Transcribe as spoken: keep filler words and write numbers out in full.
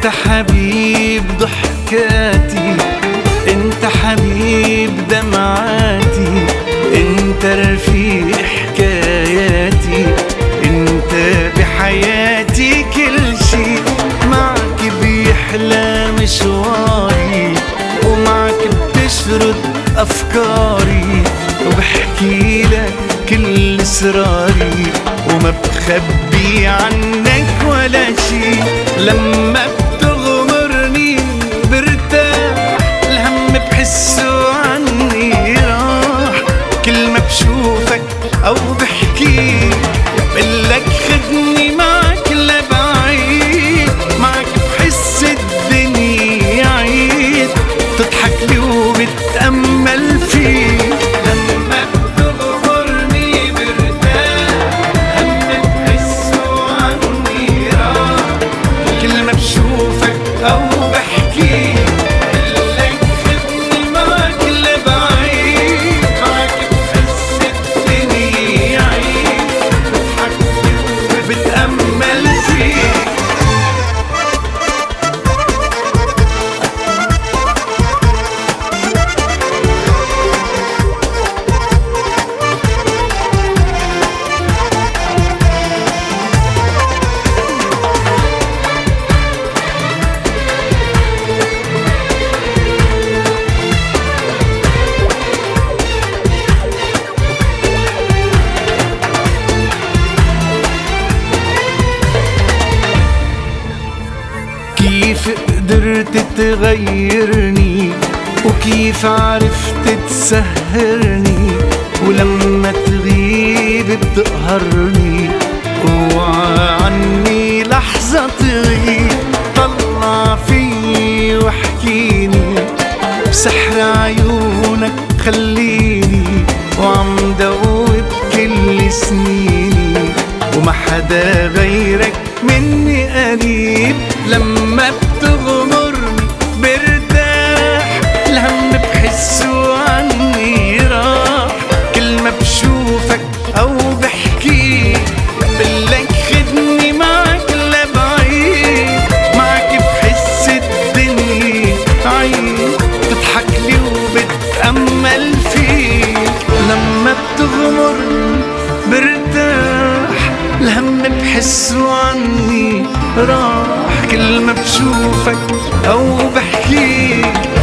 انت حبيب ضحكاتي، انت حبيب دمعاتي، انت رفيق حكاياتي، انت بحياتي كل شي. معك بيحلى مشواري، ومعك بتشرد افكاري، وبحكي لك كل اسراري، وما بخبي عنك ولا شي. لما بتغمرني برتاح، الهم بحسه عني راح. كل ما بشوفك او بحكي بقلك خدني معك لبعيد. معك بحس الدنيا عيد، تضحك لي وبتأمل فيك. لما بتغمرني برتاح، هم بحسه عني راح. كل ما بشوفك او بحكي بقلك خدني معك لبعيد. معك بحس الدنيا عيد، تضحك لي وبتأمل فيك. كيف قدرت تغيرني، وكيف عرفت تسهرني، ولما تغيب بتقهرني. اوعى عني لحظة تغيب، طلع فيي واحكيني بسحر عيونك خليني. وعم دوب كل سنيني، وما حدا غيرك مني قريب. لما بتغمرني برتاح، الهم بحسه عني راح. كل ما بشوفك او بحكي بقلك خدني معك لبعيد. معك بحس الدنيا عيد، تضحك لي وبتأمل فيك. لما بتغمرني برتاح، الهم بحسه عني راح. كل ما بشوفك او بحكيك